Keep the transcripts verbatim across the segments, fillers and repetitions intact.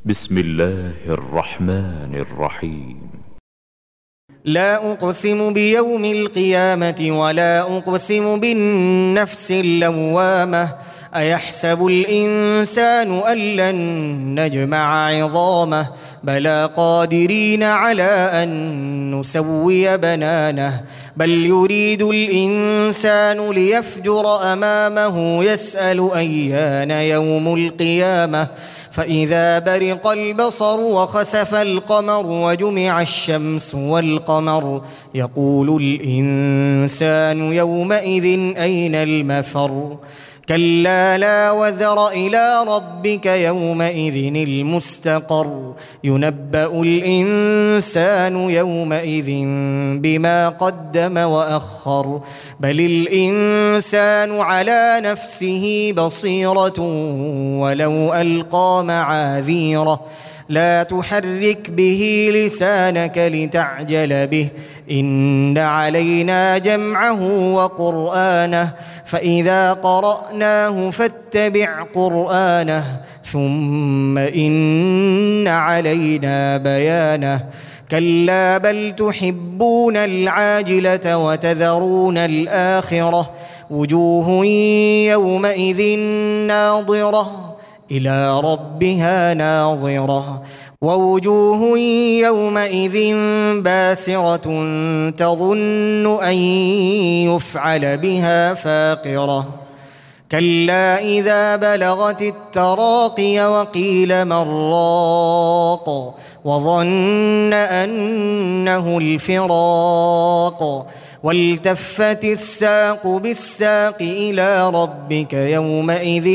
بسم الله الرحمن الرحيم. لا أقسم بيوم القيامة ولا أقسم بالنفس اللوامة أيحسب الإنسان أن لن نجمع عظامه بلى قادرين على أن نسوي بنانه بل يريد الإنسان ليفجر أمامه يسأل أيان يوم القيامة فإذا برق البصر وخسف القمر وجمع الشمس والقمر يقول الإنسان يومئذ أين المفر كلا لا وزر إلى ربك يومئذ المستقر ينبأ الإنسان يومئذ بما قدم وأخر بل الإنسان على نفسه بصيرة ولو ألقى معاذيره لا تحرك به لسانك لتعجل به إن علينا جمعه وقرآنه فإذا قرأناه فاتبع قرآنه ثم إن علينا بيانه كلا بل تحبون العاجلة وتذرون الآخرة وجوه يومئذ ناظرة إلى ربها ناظرة ووجوه يومئذ باسرة تظن أن يفعل بها فاقرة كلا إذا بلغت التراقي وقيل من راق وظن أنه الفراق والتفت الساق بالساق إلى ربك يومئذ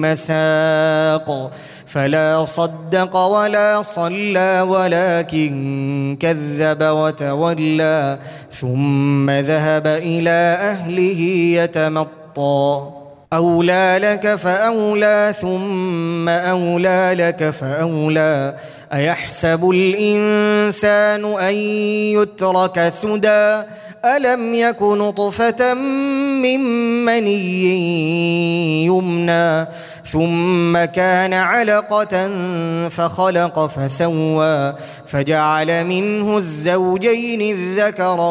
المساق فلا صدق ولا صلى ولكن كذب وتولى ثم ذهب إلى أهله يتمطى أولى لك فأولى ثم أولى لك فأولى أيحسب الإنسان أن يترك سدى ألم يك نطفة من مني يمنى ثم كان علقة فخلق فسوى فجعل منه الزوجين الذكر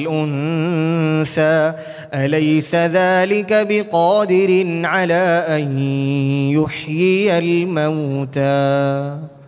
والأنثى أليس ذلك بقادر على أن يحيي الموتى